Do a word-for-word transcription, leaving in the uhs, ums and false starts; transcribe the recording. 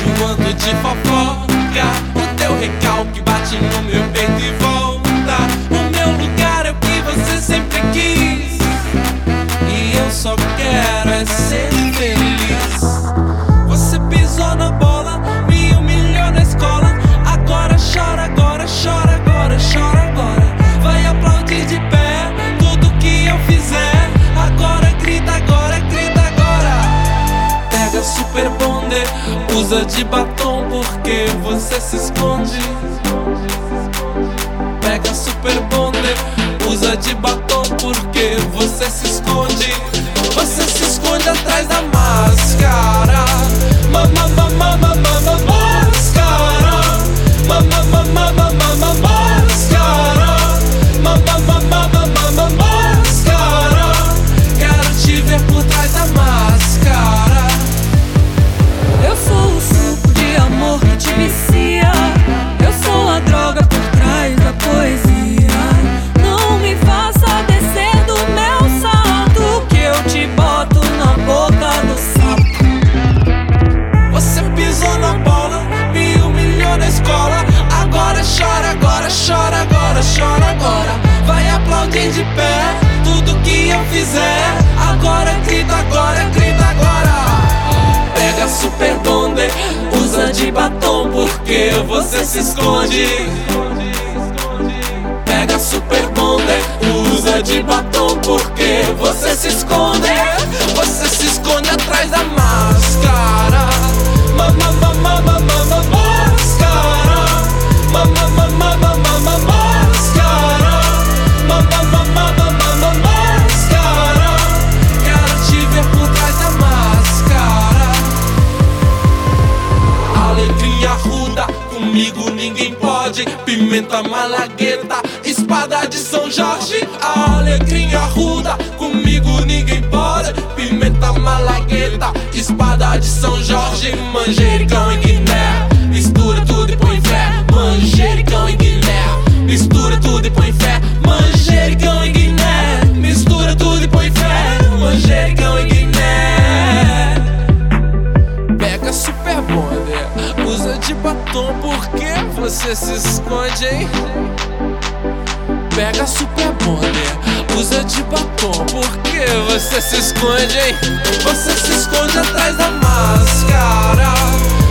enjoando de fofoca, o teu recalque bate no meu peito e volta. O meu lugar é o que você sempre quis, e eu só quero é ser feliz. Você pisou na bola, me humilhou na escola. Agora chora, agora chora, agora chora, agora. Vai aplaudir de pé tudo que eu fizer. Agora grita, agora grita, agora. Pega Super Bonder, usa de batom porque você se esconde. Pega Super Bonder, usa de batom porque você se esconde. Você se esconde atrás da máscara. Mama, mama, mama, mama, máscara. Mama, mama, mama, mama, máscara. Mama, mama, mama, mama, máscara. Quero te ver por trás da máscara. Eu sou o suco de amor que te vicia. Eu sou a droga por trás da poesia. Não me faça descer do meu salto, que eu te boto na boca do sapo. Você pisou na bola, me humilhou na escola. Agora chora, agora chora, agora chora, agora. Vai aplaudir de pé tudo que eu fizer. Agora grita, agora grita, agora. Pega Super Bonder, usa de batom porque você se esconde. Pega Super Bonder, usa de batom porque você se esconde. Você se esconde atrás da máscara. Mama, mama, mama, mama, máscara. Mama, mama, mama, mama, máscara. Mama, mama, mama, mama, máscara. Quero te ver por trás da máscara. Alegria ruda, comigo ninguém pode. Pimenta malagueta, espada de São Jorge. Alegria ruda, comigo ninguém pode. Pimenta malagueta, espada de São Jorge. Manjericão e Guiné, mistura tudo e põe fé. Manjericão e Guiné, mistura tudo e põe fé. Manjericão e Guiné, mistura tudo e põe fé. Manjericão e Guiné. Pega Super Bonder, usa de batom porque você se esconde, hein? Pega Super Bonder, usa de batom porque você se esconde, hein? Você se esconde atrás da máscara.